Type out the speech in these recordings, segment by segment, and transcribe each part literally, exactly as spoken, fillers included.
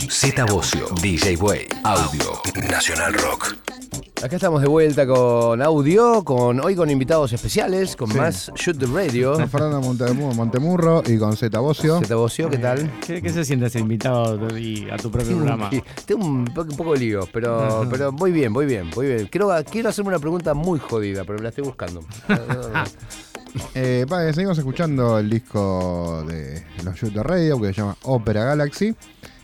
Zeta Bosio, D J Way, Audio, Nacional Rock. Acá estamos de vuelta con Audio, con hoy con invitados especiales, con sí. más Shoot the Radio. Con Fernando Montemurro, Montemurro y con Zeta Bosio. Zeta Bosio, ¿qué tal? Eh, ¿qué, ¿Qué se siente ser invitado y a tu propio sí, programa? Tengo un, un poco de lío, pero, pero muy bien, muy bien, muy bien. Quiero, quiero hacerme una pregunta muy jodida, pero la estoy buscando. eh, vale, seguimos escuchando el disco de los Shoot the Radio que se llama Opera Galaxy.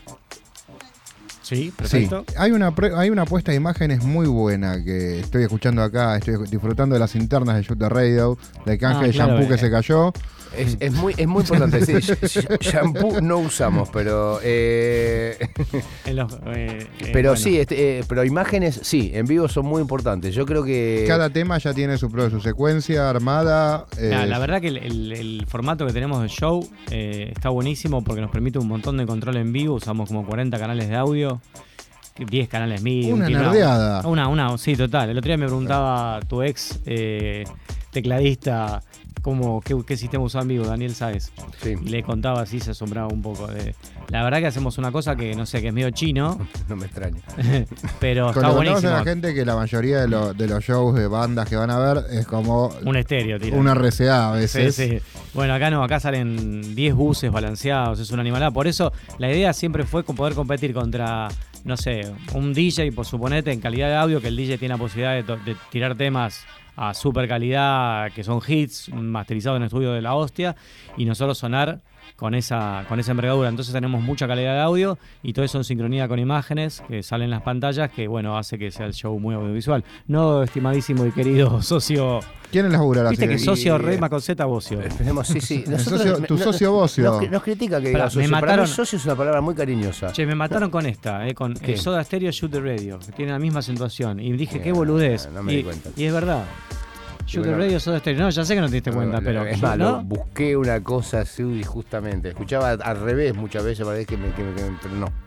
Sí, perfecto. Sí. Hay una hay una puesta de imágenes muy buena que estoy escuchando acá, estoy disfrutando de las internas de Shoot the Radio, del canje ah, de claro, shampoo eh. que se cayó. Es, es muy es muy importante, sí, shampoo no usamos, pero eh, los, eh, eh, pero bueno. sí, este, eh, pero imágenes sí, en vivo son muy importantes. Yo creo que cada tema ya tiene su su secuencia armada. Eh. La, la verdad que el, el, el formato que tenemos de show eh, está buenísimo porque nos permite un montón de control en vivo. Usamos como cuarenta canales de audio. diez canales MIDI. Una nerdeada. Una, una, sí, total. El otro día me preguntaba tu ex eh, tecladista cómo, qué, qué sistema usaba en vivo, Daniel Sáez. Sí. Y le contaba así, se asombraba un poco. De, la verdad que hacemos una cosa que no sé, que es medio chino. No me extraña. Pero está buenísimo. A la gente que la mayoría de, lo, de los shows de bandas que van a ver es como un estéreo, tío. Una R C A a veces. Sí, sí. Bueno, acá no, acá salen diez buses balanceados, es una animalada. Por eso la idea siempre fue poder competir contra, no sé, un D J, por suponete, en calidad de audio, que el D J tiene la posibilidad de, de tirar temas a super calidad, que son hits, masterizados en el estudio de la hostia, y nosotros sonar con esa con esa envergadura. Entonces tenemos mucha calidad de audio y todo eso en sincronía con imágenes que salen en las pantallas, que bueno, hace que sea el show muy audiovisual. No, estimadísimo y querido socio. ¿Quién labura la Viste que socio Rema con Zeta Bosio. Esperemos, sí, sí. Nosotros, socio, tu no, socio Bosio. Nos, nos critica que diga socio. Me mataron, Para mí socio es una palabra muy cariñosa. Che, me mataron no. con esta, eh, con eh, Soda Stereo Shoot the Radio, que tiene la misma acentuación. Y dije, yeah, qué boludez. No me y, di cuenta. Y es verdad. Shoot the Radio, Soda Stereo. No, ya sé que no te diste cuenta, no, pero... Es malo, ¿no? Busqué una cosa así justamente. Escuchaba al revés muchas veces, para que me, que me, que me, pero no.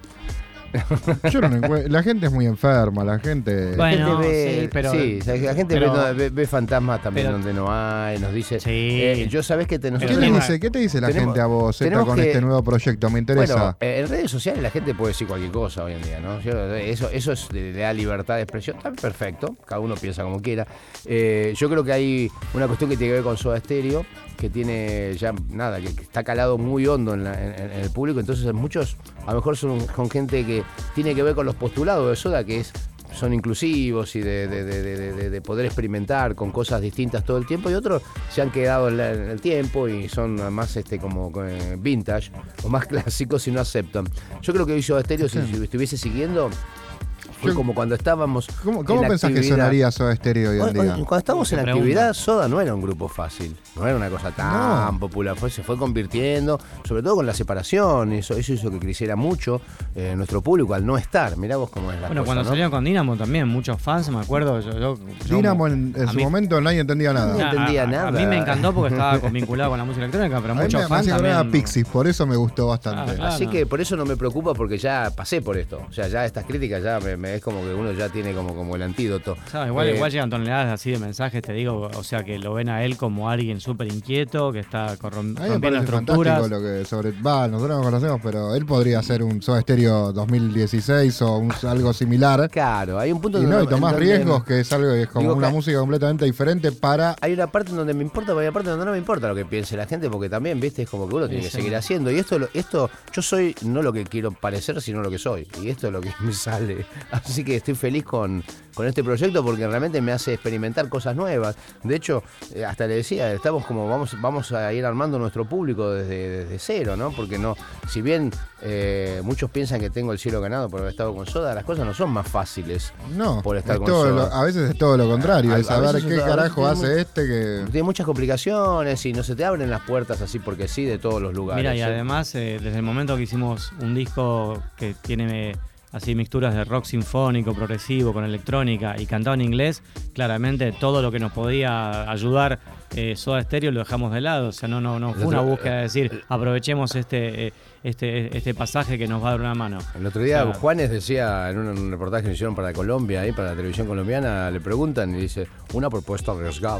Yo no encuentro. La gente es muy enferma, la gente. Bueno, la gente ve, sí, pero. Sí, la gente pero, ve, ve, ve fantasmas también pero, donde no hay, nos dice. Sí. Eh, yo sabés que te, nosotros ¿Qué, tenemos, dice, ¿Qué te dice la tenemos, gente a vos, Zeta, con que, este nuevo proyecto? Me interesa. Bueno, eh, en redes sociales la gente puede decir cualquier cosa hoy en día, ¿no? Yo, eso, eso es, le da libertad de expresión. Está perfecto, cada uno piensa como quiera. Eh, yo creo que hay una cuestión que tiene que ver con Soda Stereo, que tiene ya nada, que, que está calado muy hondo en, la, en, en el público. Entonces, muchos a lo mejor son con gente que tiene que ver con los postulados de Soda, que es son inclusivos y de, de, de, de, de poder experimentar con cosas distintas todo el tiempo, y otros se han quedado en, la, en el tiempo y son más este como eh, vintage o más clásicos y no aceptan. Yo creo que hoy Soda Stereo, sí. si, si estuviese siguiendo, fue como cuando estábamos. ¿Cómo, cómo pensás que sonaría Soda Stereo hoy en día? Cuando estábamos en actividad, Soda no era un grupo fácil, no era una cosa tan no. popular, fue, se fue convirtiendo, sobre todo con la separación, eso, eso hizo que creciera mucho eh, nuestro público al no estar. Mirá vos cómo es la bueno, cosa. Bueno, cuando ¿no? salieron con Dynamo también, muchos fans, me acuerdo. Yo, yo, Dynamo yo, en, en su mí, momento nadie entendía nada. No entendía a, nada. A mí me encantó porque estaba vinculado con la música electrónica, pero a muchos me, fans me también. A Pixies, por eso me gustó bastante. Ah, claro. Así que por eso no me preocupa, porque ya pasé por esto. O sea, ya estas críticas ya me, me es como que uno ya tiene como, como el antídoto. ¿Sabes? Igual, eh, igual llegan toneladas así de mensajes, te digo, o sea, que lo ven a él como alguien súper inquieto, que está corrom- rompiendo estructuras. Lo que sobre, va, nosotros no conocemos, pero él podría ser un Soda Stereo dos mil dieciséis o un, algo similar. Claro, hay un punto y donde no, y tomás donde, riesgos, que es algo que es como digo, una música completamente diferente para. Hay una parte en donde me importa, pero hay una parte donde no me importa lo que piense la gente, porque también, viste, es como que uno tiene sí, que seguir sí. haciendo. Y esto, esto, yo soy no lo que quiero parecer, sino lo que soy. Y esto es lo que me sale. Así que estoy feliz con, con este proyecto porque realmente me hace experimentar cosas nuevas. De hecho, hasta le decía, estamos como vamos, vamos a ir armando nuestro público desde, desde cero, ¿no? Porque no, si bien eh, muchos piensan que tengo el cielo ganado por haber estado con Soda, las cosas no son más fáciles no, por estar con todo Soda. Lo, a veces es todo lo contrario, a, es saber qué carajo hace muy, este que. Tiene muchas complicaciones y no se te abren las puertas así porque sí de todos los lugares. Mira, y ¿eh? además, eh, desde el momento que hicimos un disco que tiene así mixturas de rock sinfónico, progresivo, con electrónica y cantado en inglés, claramente todo lo que nos podía ayudar eh, Soda Stereo lo dejamos de lado. O sea, no, no, no fue una búsqueda de decir aprovechemos este, eh, este, este pasaje que nos va a dar una mano. El otro día, o sea, Juanes decía en un, un reportaje que hicieron para Colombia, ahí para la televisión colombiana, le preguntan y dice, una propuesta arriesgada,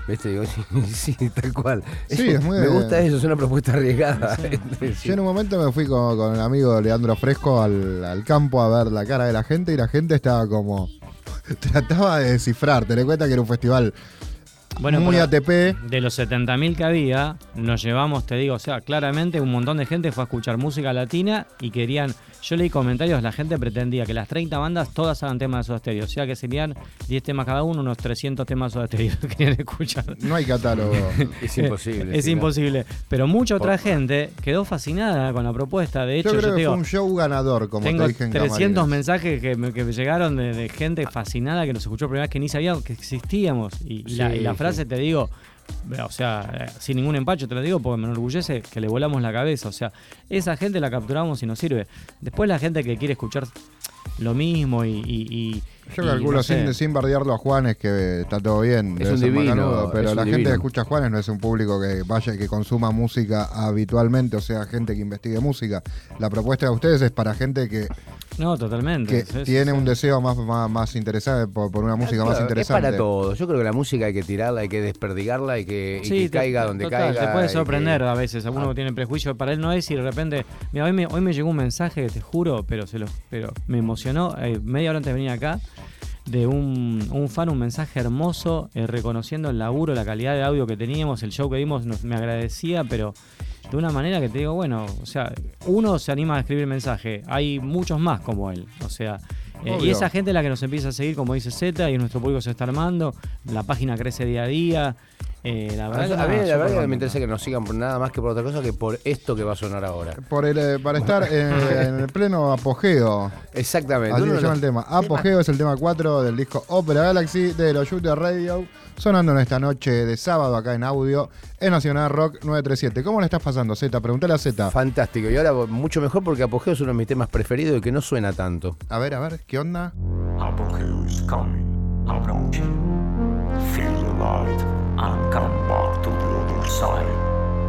¿Viste? Digo, sí, sí, tal cual. Sí, es muy me gusta eso, es una propuesta arriesgada. Sí. Sí. Yo en un momento me fui con, con el amigo Leandro Fresco al, al campo a ver la cara de la gente y la gente estaba como... Trataba de descifrar, te le cuenta que era un festival bueno, muy A T P. De los setenta mil que había, nos llevamos, te digo, o sea, claramente un montón de gente fue a escuchar música latina y querían... Yo leí comentarios, la gente pretendía que las treinta bandas todas hagan temas de Soda Stereo, o sea que serían diez temas cada uno, unos trescientos temas de Soda Stereo que querían escuchar. No hay catálogo. Es imposible. Es sí, imposible. ¿No? Pero mucha otra Por... gente quedó fascinada con la propuesta. De hecho, yo creo yo que digo, fue un show ganador, como tengo te dije en trescientos Camarines. mensajes que me, que me llegaron de, de gente fascinada que nos escuchó por primera vez, que ni sabíamos que existíamos. Y, y, sí, la, y la frase, sí. te digo... O sea, sin ningún empacho te lo digo porque me enorgullece que le volamos la cabeza. O sea, esa gente la capturamos y nos sirve. Después la gente que quiere escuchar lo mismo y... y, y yo calculo, no sé, sin, sin bardearlo a Juanes, que está todo bien, es un divino, macanudo, pero la divino. gente que escucha a Juanes no es un público que vaya que consuma música habitualmente, o sea, gente que investigue música. La propuesta de ustedes es para gente que... No, totalmente. Que es, es, tiene es, un deseo más, más, más interesante por, por una música claro, más interesante. Es para todo. Yo creo que la música hay que tirarla, hay que desperdigarla y que, sí, y que te, caiga donde total, caiga. Te puede sorprender que... a veces. Alguno ah. tiene prejuicio. Para él no es y de repente... Mira, hoy me, hoy me llegó un mensaje que te juro, pero se lo, pero me emocionó. Eh, media hora antes de venir acá, de un, un fan, un mensaje hermoso, eh, reconociendo el laburo, la calidad de audio que teníamos, el show que dimos, nos, me agradecía, pero de una manera que te digo, bueno, o sea, uno se anima a escribir mensaje, hay muchos más como él, o sea, eh, y esa gente es la que nos empieza a seguir, como dice Z, y nuestro público se está armando, la página crece día a día. Eh, la verdad a, que mí no, la verdad que me interesa que nos sigan por nada más que por otra cosa que por esto que va a sonar ahora. Por el, eh, para estar en, en el pleno apogeo. Exactamente. Así se llama el tema. Apogeo es el tema cuatro del disco Opera Galaxy de los Shooter Radio, sonando en esta noche de sábado acá en audio en Nacional Rock nueve tres siete. ¿Cómo le estás pasando, Z? Preguntale a Z. Fantástico. Y ahora mucho mejor porque Apogeo es uno de mis temas preferidos y que no suena tanto. A ver, a ver, ¿qué onda? Apogeo is coming. Approach it. Feel the light and come back to the other side.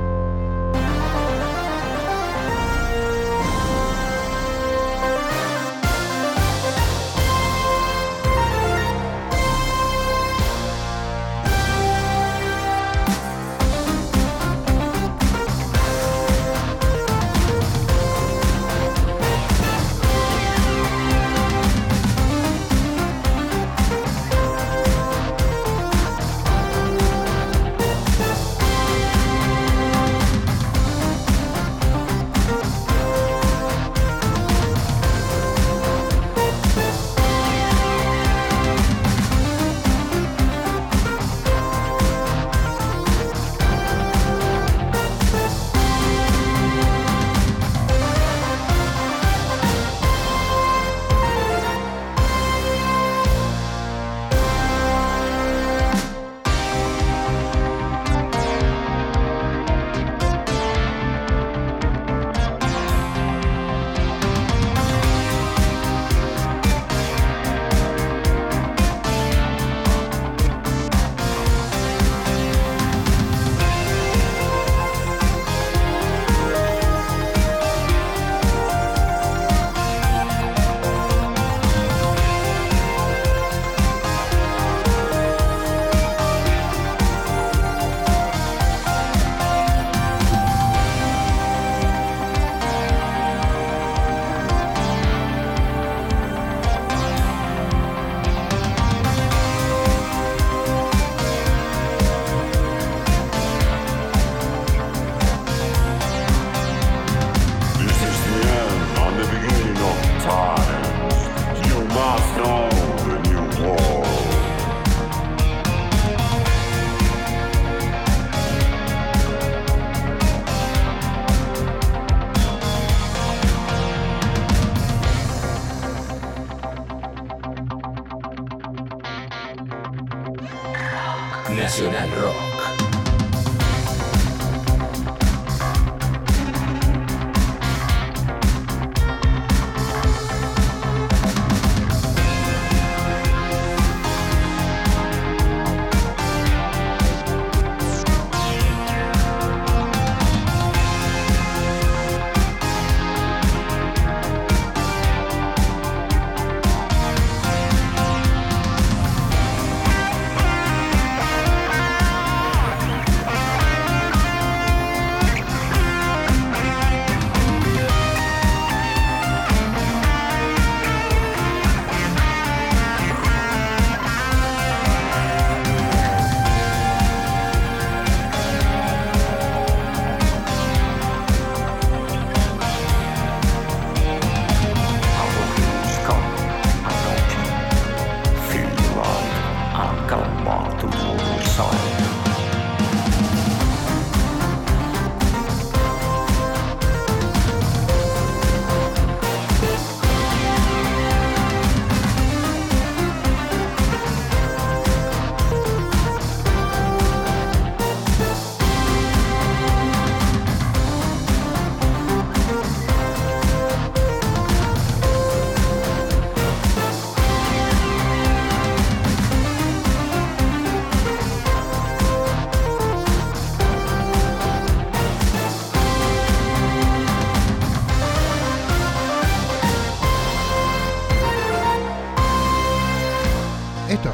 Nacional Rock.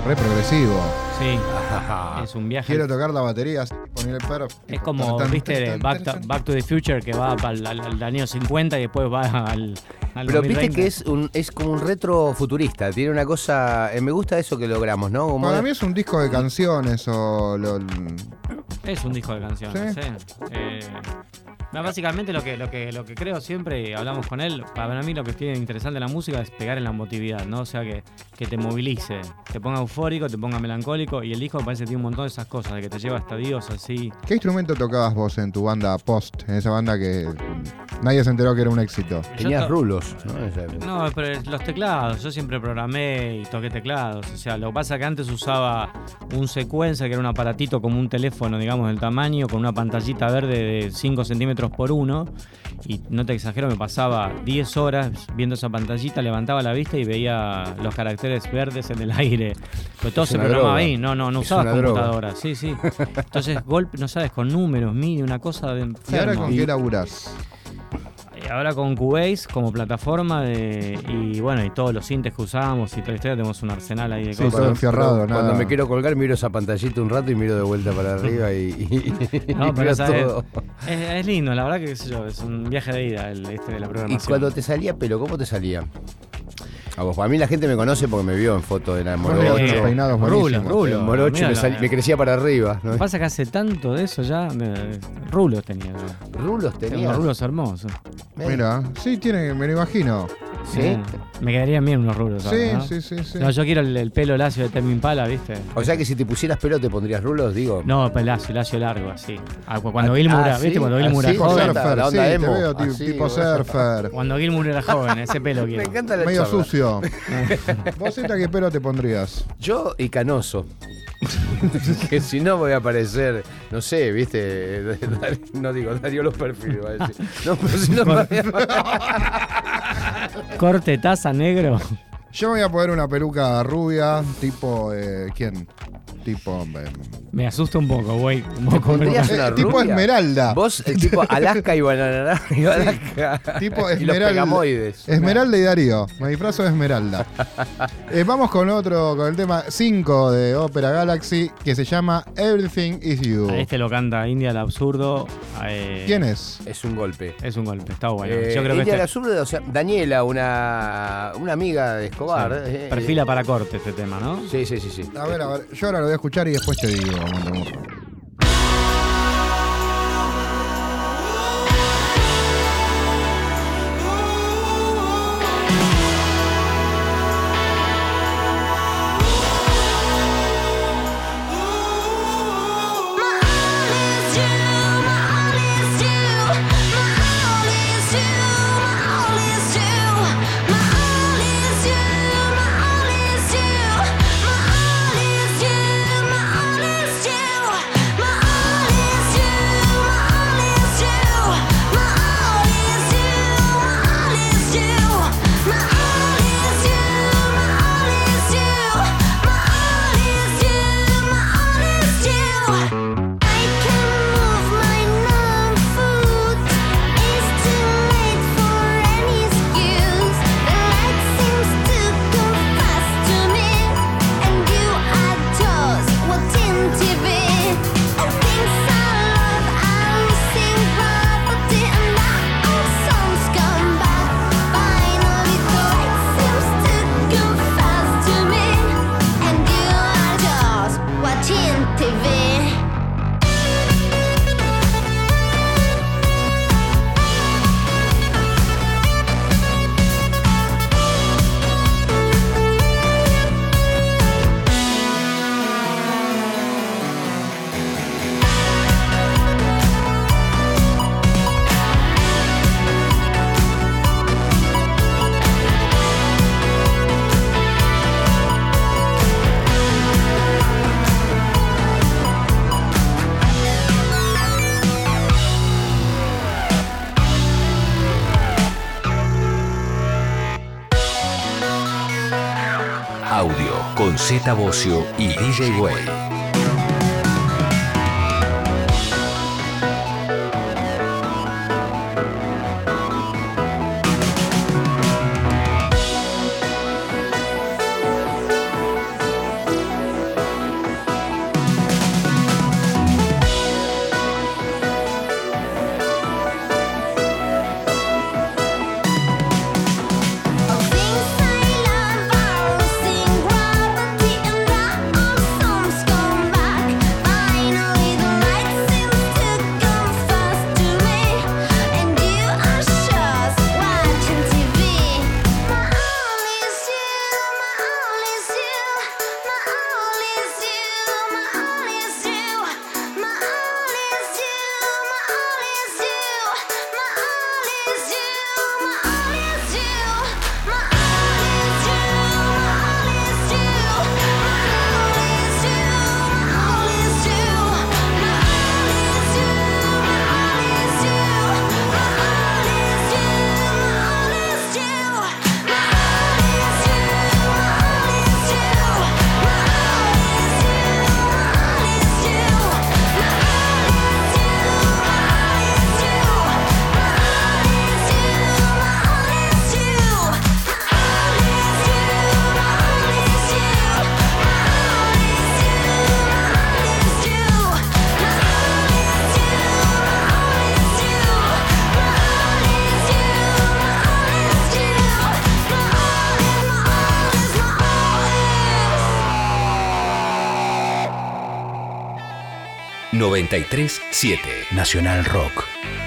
re progresivo. Sí, es un viaje. Quiero tocar la batería, poner el perro. Es como, tan, viste, tan, tan, Back, to, Back to the Future, que va al, al, al año cincuenta y después va al, al Pero dos mil veinte. viste que es un es como un retro futurista, tiene una cosa... Eh, me gusta eso que logramos, ¿no? Como Para mí es un disco de canciones o... Lo, es un disco de canciones, ¿sí? ¿sí? Eh, no, básicamente lo que, lo, que, lo que creo siempre, y hablamos con él, para mí lo que tiene interesante en la música es pegar en la emotividad, ¿no? O sea, que, que te movilice, te ponga eufórico, te ponga melancólico, y el disco me parece que tiene un montón de esas cosas, de que te lleva hasta Dios, así. ¿Qué instrumento tocabas vos en tu banda Post? En esa banda que nadie se enteró que era un éxito. Tenías rulos, ¿no? No, pero los teclados, yo siempre programé y toqué teclados, o sea, lo que pasa es que antes usaba un secuencer, que era un aparatito como un teléfono, digamos, del tamaño, con una pantallita verde de cinco centímetros por uno, y no te exagero, me pasaba diez horas viendo esa pantallita, levantaba la vista y veía los caracteres verdes en el aire. Pero todo se programaba droga. Ahí, no, no, no usabas computadora. Droga. Sí, sí. Entonces, golpe, no sabes, con números, mini, una cosa de enfermo. ¿Y ahora con qué laburás? Ahora con Cubase como plataforma de, y bueno, y todos los sintes que usamos y toda la historia, tenemos un arsenal ahí de sí, cosas. todo enfierrado, cuando, cuando me quiero colgar miro esa pantallita un rato y miro de vuelta para arriba y, y, no, y pero miro todo. Es, es lindo, la verdad que qué sé yo, es un viaje de ida el, este de la programación. Y cuando te salía pelo, ¿cómo te salía? A vos, a mí la gente me conoce porque me vio en foto de la Morocho. Eh, peinados rulo, rulo. Morocho me, salí, me crecía para arriba, ¿no? Lo que pasa es que hace tanto de eso ya, me, rulos tenía yo. ¿Rulos tenía? Tengo unos rulos hermosos. Mira, sí, tiene, me lo imagino. ¿Sí? Eh, me quedarían bien unos rulos. Sí, ¿no? sí, sí, sí. No, yo quiero el, el pelo lacio de Tame Impala, ¿viste? O sea que si te pusieras pelo te pondrías rulos, digo. No, pues lacio, lacio largo, así. Ah, cuando Gilmour era, ah, ¿viste? ¿sí? Cuando Gilmour ah, era sí, joven. Surfer, la onda sí, emo. te veo Así, tipo bueno. surfer. Cuando Gilmour era joven, ese pelo quiero. Me encanta la Medio charla. sucio. ¿Vos, Zeta, qué pelo te pondrías? Yo y canoso. Que si no voy a aparecer, no sé, viste, no digo, Darío los perfiles, va a decir. No, pero si no me Corte, taza, negro. Yo me voy a poner una peluca rubia, tipo, eh, ¿quién? Tipo... Eh, Me asusta un poco, güey. Un ¿Te poco. pondrías una eh, tipo rubia? Esmeralda. Vos, el tipo Alaska y Banana y Alaska. Tipo Y los Esmeralda. pegamoides. Esmeralda y Darío. Me disfrazo de Esmeralda. Eh, vamos con otro, con el tema cinco de Opera Galaxy, que se llama Everything Is You. A este lo canta India el Absurdo. Eh, ¿Quién es? Es un golpe. Es un golpe, está bueno. Eh, Yo creo que India este Absurdo, o sea, Daniela, una, una amiga de Escobar. sí, eh, perfila para corte este tema, ¿no? Sí, sí, sí, sí. A ver, a ver. Yo ahora lo voy a escuchar y después te digo. Montemuso. Audio con Zeta Bosio y D J Way. noventa y tres siete. Nacional Rock.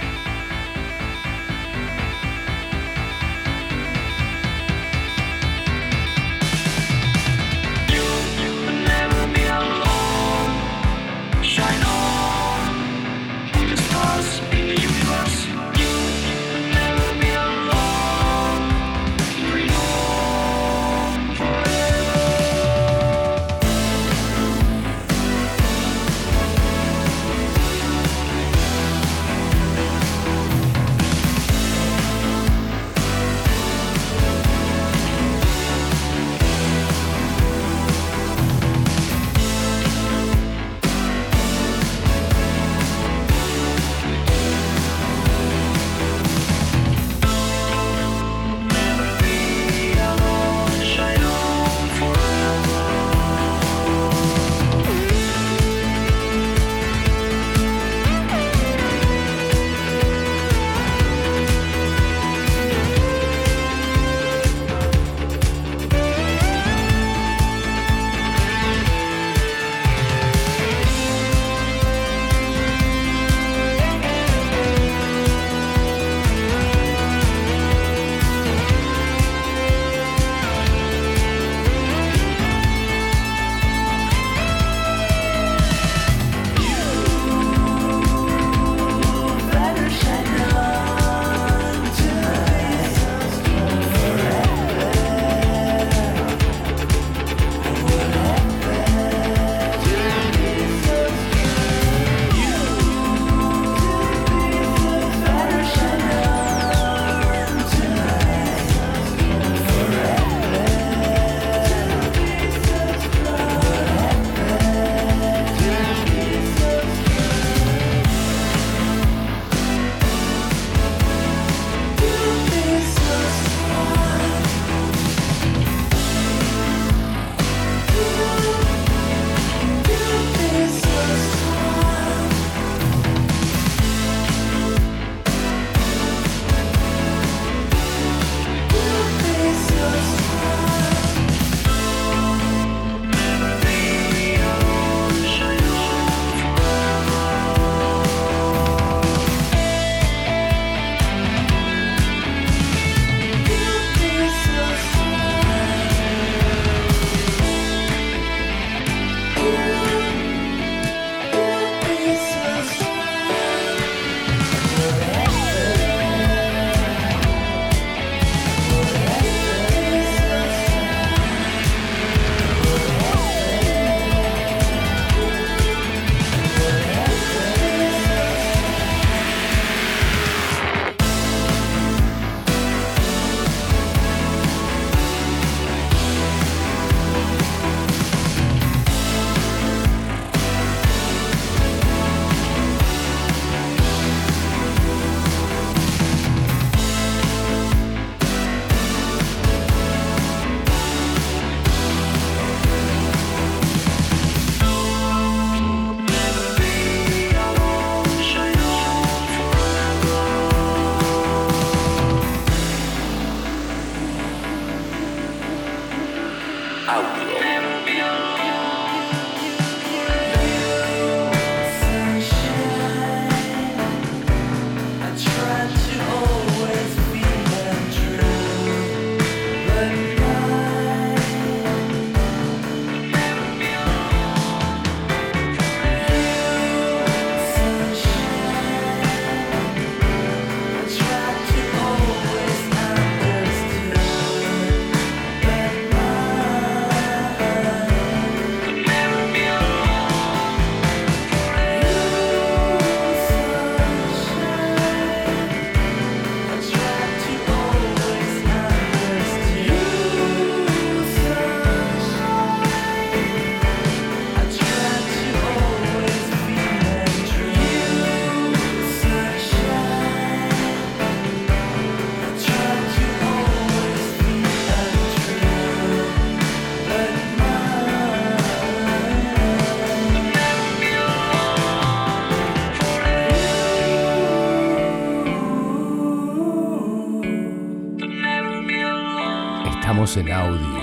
Estamos en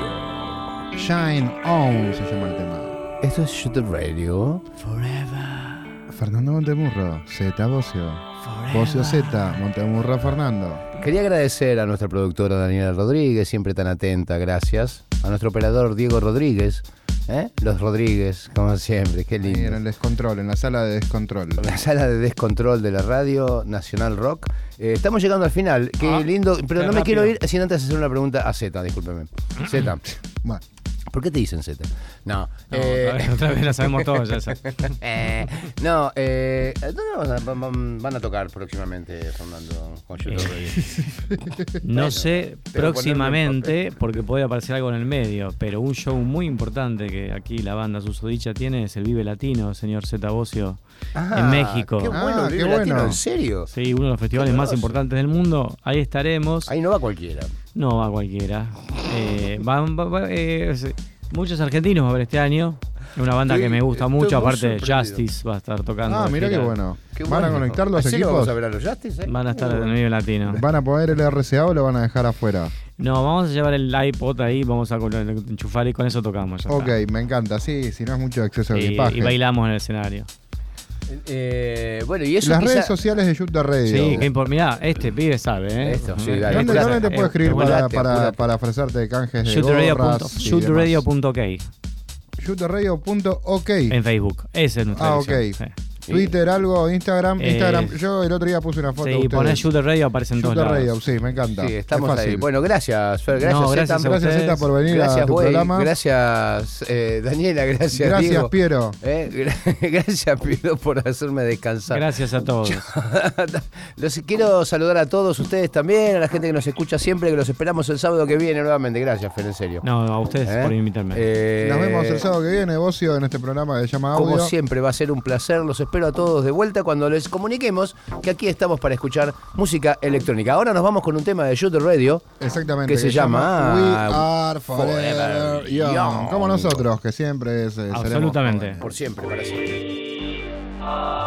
audio. Shine On se llama el tema. Esto es Shoot the Radio. Forever. Fernando Montemurro, Z Bocio. Bocio Z, Montemurro Fernando. Quería agradecer a nuestra productora Daniela Rodríguez, siempre tan atenta, gracias. A nuestro operador Diego Rodríguez, ¿eh? Los Rodríguez, como siempre, qué lindo. Ahí en el descontrol, en la sala de descontrol. En la sala de descontrol de la radio Nacional Rock. Eh, estamos llegando al final, qué ah, lindo, pero no me rápido. quiero ir sin antes hacer una pregunta a Z, discúlpeme. Z. Bueno. ¿Por qué te dicen Z? No, no eh, otra, vez, otra vez la sabemos todos ya. eh, no, eh, ¿dónde van a, van a tocar próximamente, Fernando? Con eh, no bueno, sé próximamente, porque puede aparecer algo en el medio, pero un show muy importante que aquí la banda Susodicha tiene es el Vive Latino, señor Z Bocio, ah, en México. Qué bueno, ah, el Vive qué Latino, bueno. ¿En serio? Sí, uno de los festivales más importantes del mundo. Ahí estaremos. Ahí no va cualquiera. No va cualquiera. Eh, van, va, va, eh, muchos argentinos va a ver este año. Es una banda sí, que me gusta mucho. Aparte, Justice va a estar tocando. Ah, mira qué bueno. qué bueno. ¿Van a conectar los equipos? Vamos a ver a los Justice, ¿eh? Van a estar uh, en el medio latino. ¿Van a poner el R C A o lo van a dejar afuera? No, vamos a llevar el iPod ahí, vamos a enchufar y con eso tocamos. Ya ok, está. Me encanta. Sí, si no es mucho exceso de y, equipaje. Y bailamos en el escenario. Eh, bueno, y eso las quizá... redes sociales de Shoot the Radio. Sí, que importa. Mirá, este pibe sabe, ¿eh? Esto, sí, dale. ¿Dónde, ¿Dónde te puedo escribir eh, para, apurate, para, apurate. para ofrecerte canjes de shoot gorras? shoot the radio punto ok shoot the radio punto ok en Facebook. Ese es nuestro. Ah, ok. Sí. Twitter, algo, Instagram. Eh, Instagram. Yo el otro día puse una foto. Sí, ponés Shoot the Radio, aparecen todos lados. Radio, sí, me encanta. Sí, estamos ahí. Bueno, gracias, Fer. Gracias, no, gracias, Zeta. Gracias, Zeta, por venir gracias, a tu wey. programa. Gracias, eh, Daniela. Gracias, Gracias, Diego. Piero. Eh, gracias, Piero, por hacerme descansar. Gracias a todos. Los quiero saludar a todos ustedes también, a la gente que nos escucha siempre, que los esperamos el sábado que viene nuevamente. Gracias, Fer, en serio. No, a ustedes ¿Eh? por invitarme. Eh, Nos vemos el sábado que viene, Bocio, en este programa que se llama Audio. Como siempre, va a ser un placer. Los espero a todos de vuelta cuando les comuniquemos que aquí estamos para escuchar música electrónica. Ahora nos vamos con un tema de Shoot the Radio. Exactamente. Que, que se llama We Are Forever, forever young. young. Como nosotros, que siempre es. Eh, absolutamente. Por siempre, para siempre.